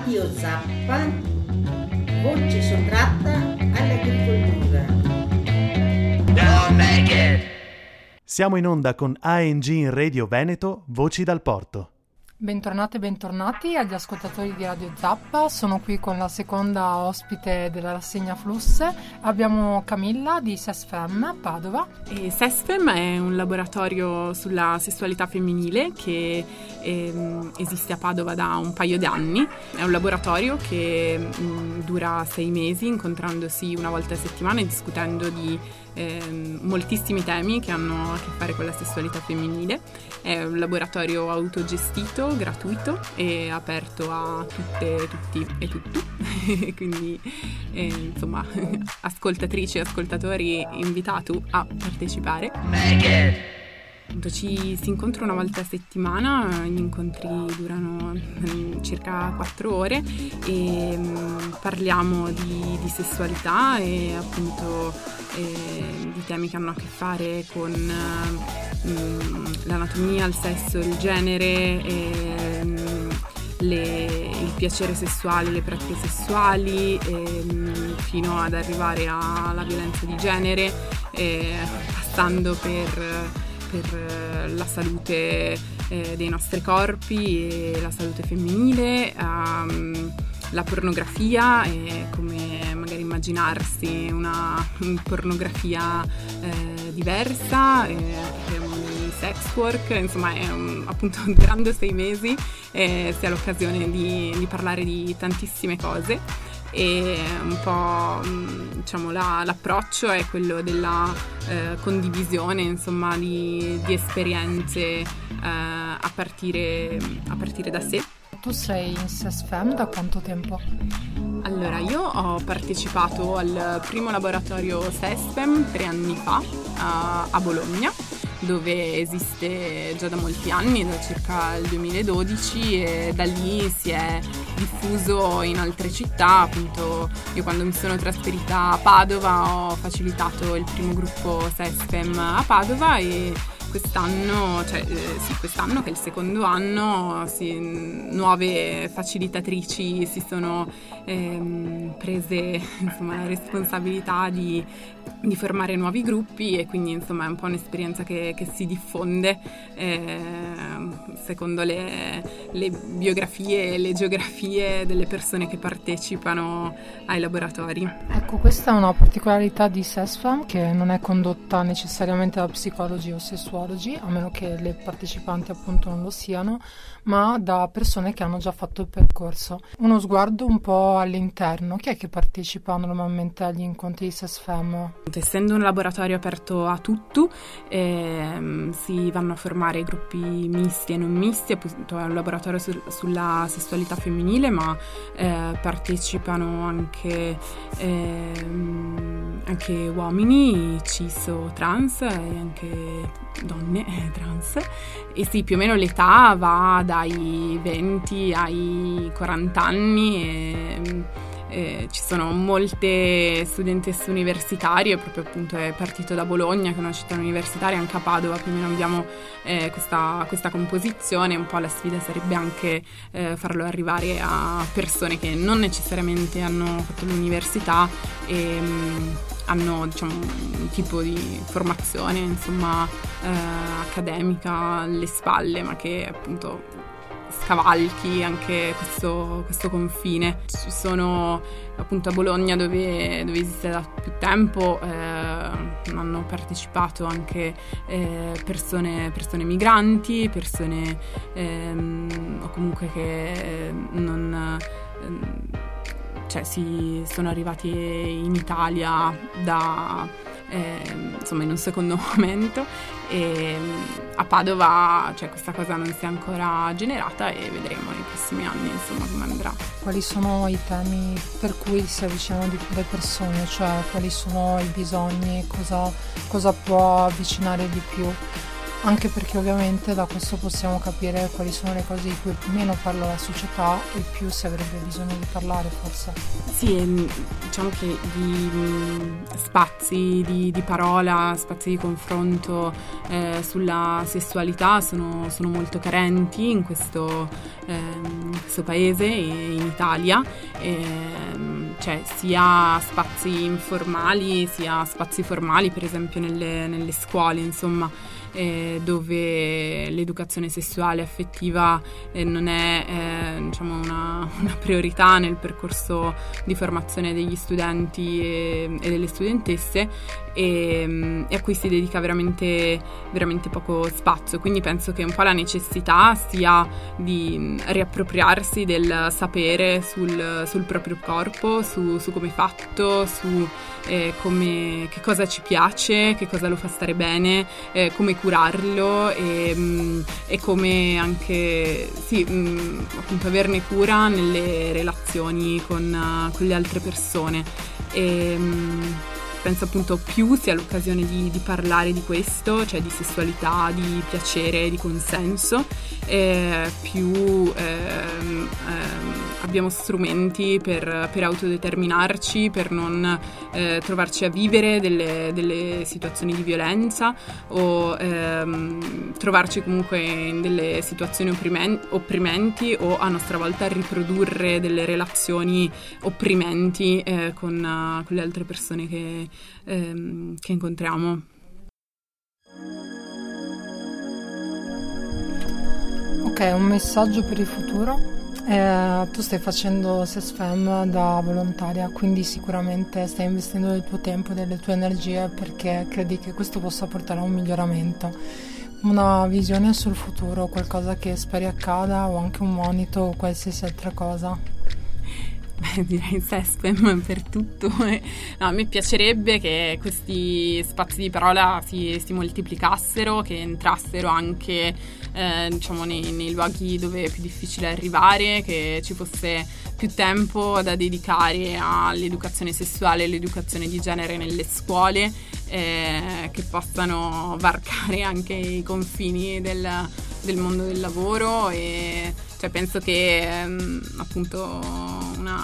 Radio Zappa, voce sottratta all'agricoltura. Don't make it. Siamo in onda con ANG in Radio Veneto, Voci dal Porto. Bentornate e bentornati agli ascoltatori di Radio Zappa. Sono qui con la seconda ospite della rassegna Flusse. Abbiamo Camilla di SESFEM Padova. E SESFEM è un laboratorio sulla sessualità femminile che esiste a Padova da un paio di anni. È un laboratorio che dura 6 mesi, incontrandosi una volta a settimana e discutendo di moltissimi temi che hanno a che fare con la sessualità femminile. È un laboratorio autogestito, gratuito e aperto a tutte, tutti e tutti. Quindi insomma, ascoltatrici e ascoltatori, invitati a partecipare. Si incontra una volta a settimana, gli incontri durano circa 4 ore e parliamo di sessualità e appunto di temi che hanno a che fare con l'anatomia, il sesso, il genere, il piacere sessuale, le pratiche sessuali, fino ad arrivare alla violenza di genere, passando per la salute dei nostri corpi e la salute femminile, la pornografia e come magari immaginarsi una pornografia diversa, il sex work, insomma appunto durando 6 mesi si ha l'occasione di parlare di tantissime cose. E un po' diciamo l'approccio è quello della condivisione, insomma, di esperienze a partire da sé. Tu sei in SESFEM da quanto tempo? Allora, io ho partecipato al primo laboratorio SESFEM 3 anni fa a Bologna, dove esiste già da molti anni, da circa il 2012, e da lì si è diffuso in altre città. Appunto, io quando mi sono trasferita a Padova ho facilitato il primo gruppo SESFEM a Padova e quest'anno che è il secondo anno, nuove facilitatrici si sono prese insomma la responsabilità di formare nuovi gruppi, e quindi insomma è un po' un'esperienza che si diffonde secondo le biografie e le geografie delle persone che partecipano ai laboratori. Ecco, questa è una particolarità di SESFEM, che non è condotta necessariamente da psicologi o sessuologi, a meno che le partecipanti appunto non lo siano, ma da persone che hanno già fatto il percorso. Uno sguardo un po' all'interno: chi è che partecipa normalmente agli incontri di SESFEM? Essendo un laboratorio aperto a tutto, si vanno a formare gruppi misti e non misti. Appunto è un laboratorio sulla sessualità femminile, ma partecipano anche uomini cis o trans e anche donne trans. E sì, più o meno l'età va dai 20 ai 40 anni ci sono molte studentesse universitarie. Proprio appunto è partito da Bologna, che è una città universitaria. Anche a Padova più o meno abbiamo questa composizione. Un po' la sfida sarebbe anche farlo arrivare a persone che non necessariamente hanno fatto l'università e hanno, diciamo, un tipo di formazione insomma accademica alle spalle, ma che appunto scavalchi anche questo confine. Ci sono appunto a Bologna, dove esiste da più tempo, hanno partecipato anche persone migranti, persone o comunque che non si sono arrivati in Italia insomma in un secondo momento, e a Padova questa cosa non si è ancora generata, e vedremo nei prossimi anni insomma come andrà. Quali sono i temi per cui si avvicinano le persone, cioè quali sono i bisogni, cosa può avvicinare di più? anche perché ovviamente da questo possiamo capire quali sono le cose di cui meno parla la società e più si avrebbe bisogno di parlare, forse. Sì, diciamo che di spazi di parola, spazi di confronto sulla sessualità sono molto carenti in questo paese e in Italia. C'è sia spazi informali sia spazi formali, per esempio nelle scuole, insomma, dove l'educazione sessuale affettiva non è diciamo una priorità nel percorso di formazione degli studenti e delle studentesse, e a cui si dedica veramente poco spazio. Quindi penso che un po' la necessità sia di riappropriarsi del sapere sul proprio corpo, su come è fatto, su che cosa ci piace, che cosa lo fa stare bene, come curarlo e come anche appunto averne cura nelle relazioni con le altre persone. Penso appunto più sia l'occasione di parlare di questo, cioè di sessualità, di piacere, di consenso, più abbiamo strumenti per autodeterminarci, per non trovarci a vivere delle situazioni di violenza o trovarci comunque in delle situazioni opprimenti o a nostra volta riprodurre delle relazioni opprimenti con le altre persone che incontriamo. Ok, un messaggio per il futuro. Tu stai facendo SESFEM da volontaria, quindi sicuramente stai investendo del tuo tempo e delle tue energie perché credi che questo possa portare a un miglioramento. Una visione sul futuro, qualcosa che speri accada, o anche un monito o qualsiasi altra cosa? Direi SESFEM per tutto. No, a me piacerebbe che questi spazi di parola si moltiplicassero, che entrassero anche diciamo nei luoghi dove è più difficile arrivare, che ci fosse più tempo da dedicare all'educazione sessuale e all'educazione di genere nelle scuole, che possano varcare anche i confini del mondo del lavoro. E cioè penso che appunto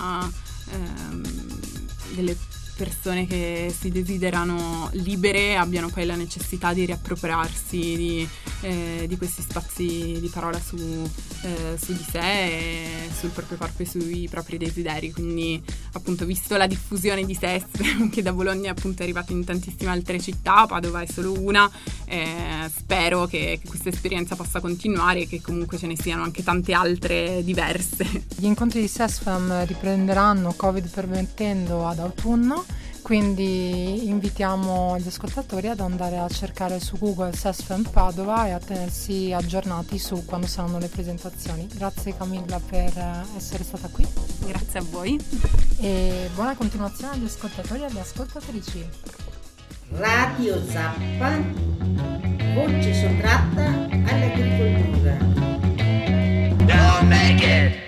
delle persone che si desiderano libere abbiano poi la necessità di riappropriarsi di questi spazi di parola su di sé e sul proprio corpo e sui propri desideri. Quindi appunto, visto la diffusione di SESFEM che da Bologna appunto è arrivata in tantissime altre città, Padova è solo una, spero che questa esperienza possa continuare e che comunque ce ne siano anche tante altre diverse. Gli incontri di SESFEM riprenderanno, Covid permettendo, ad autunno. Quindi invitiamo gli ascoltatori ad andare a cercare su Google SESFEM Padova e a tenersi aggiornati su quando saranno le presentazioni. Grazie Camilla per essere stata qui. Grazie a voi. E buona continuazione agli ascoltatori e alle ascoltatrici. Radio Zappa, voce sottratta all'agricoltura. Don't make it.